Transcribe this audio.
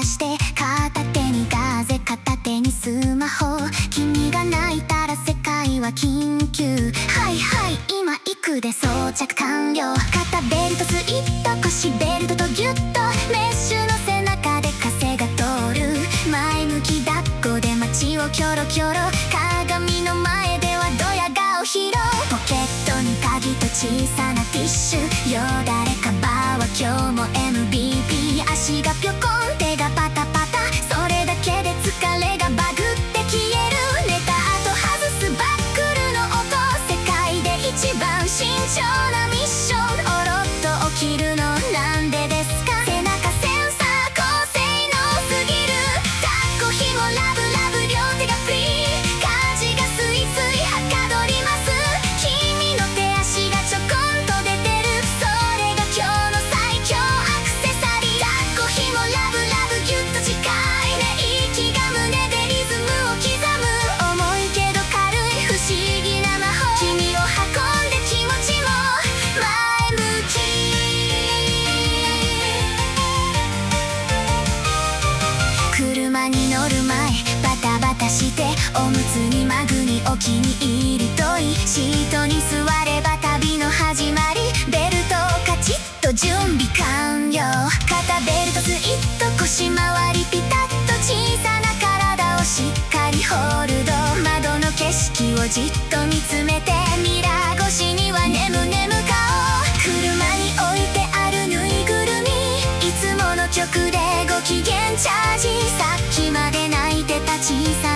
して片手にガーゼ片手にスマホ。君が泣いたら世界は緊急。はいはい今行くで装着完了。肩ベルトスイット腰ベルトとギュッとメッシュの背中で風が通る。前向き抱っこで街をキョロキョロ。鏡の前ではドヤ顔披露。ポケットに鍵と小さなティッシュ。よだれカバーは今日も MVP。 足がぴょこん手がパタパタ。それだけで疲れがバグって消える。寝た後外すバックルの音。世界で一番慎重なミッション。おろっと起きるのなんでですか。背中センサー高性能すぎる。抱っこひもラブラブ両手がフリー。感じがスイスイはかどります。君の手足がちょこんと出てる。それが今日の最強アクセサリー。抱っこひもラブラブギュッと近いね。息が胸でリズムを刻む。重いけど軽い不思議な魔法。君を運んで気持ちも前向き。車に乗る前バタバタしておむつにマグにお気に入りとい。シートに座れば旅の始まり。ベルトをカチッと準備完了。肩ベルトスイット腰回りピタッと。小さな体をしっかりホールド。窓の景色をじっと見つめて。ミラー越しにはねむねむ顔。車に置いてあるぬいぐるみ。いつもの曲でご機嫌チャージ。さっきまで泣いてた小さ